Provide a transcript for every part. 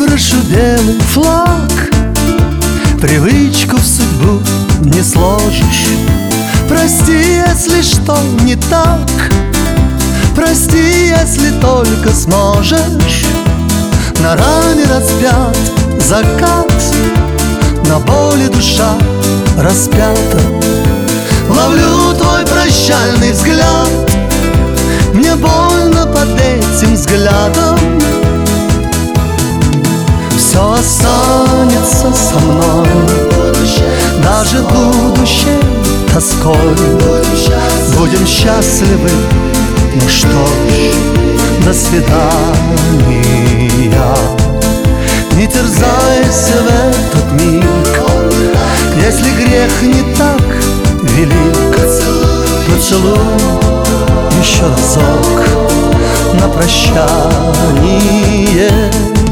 выброшу белый флаг. Привычку в судьбу не сложишь. Прости, если что не так. Прости, если только сможешь. На ране распят закат, на боли душа распята. Ловлю твой прощальный взгляд, мне больно под этим взглядом. Все останется со мной, даже будущей тоской. Будем счастливы, ну что ж, до свидания. Не терзайся в этот миг, если грех не так велик. Поцелуй еще разок на прощание.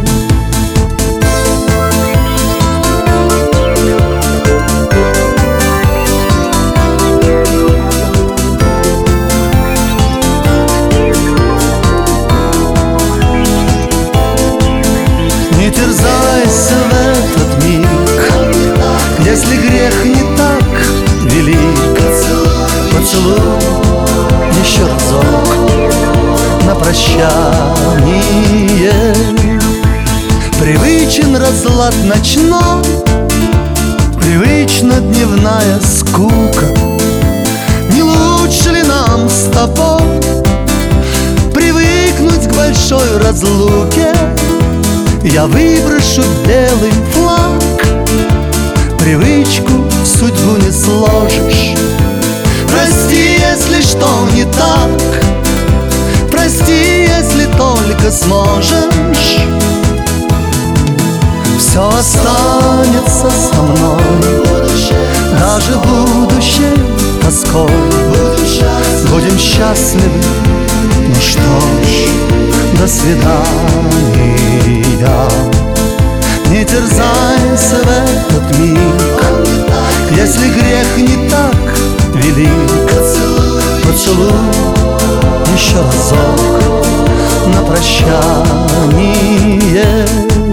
Не терзайся в этот миг, если грех не так велик. Поцелуй еще разок на прощание. Привычен разлад ночной, привычна дневная скука. Не лучше ли нам с тобой привыкнуть к большой разлуке? Я выброшу белый флаг, привычку в судьбу не сложишь. Прости, если что не так. Прости, если только сможешь. Все останется со мной, даже будущей тоской. Будем счастливы, ну что ж, до свидания. Не терзайся в этот миг, если грех не так велик. Поцелуй еще разок на прощание.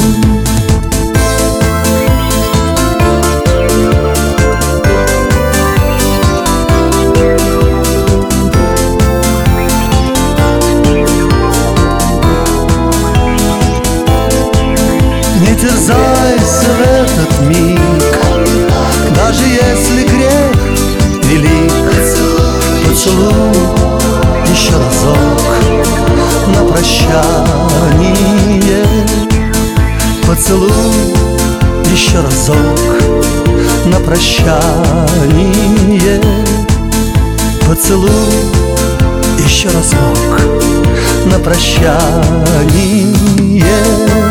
Не терзайся в этот миг, даже если грех велик. Поцелуй еще разок на прощание. Поцелуй еще разок на прощание. Поцелуй еще разок на прощание.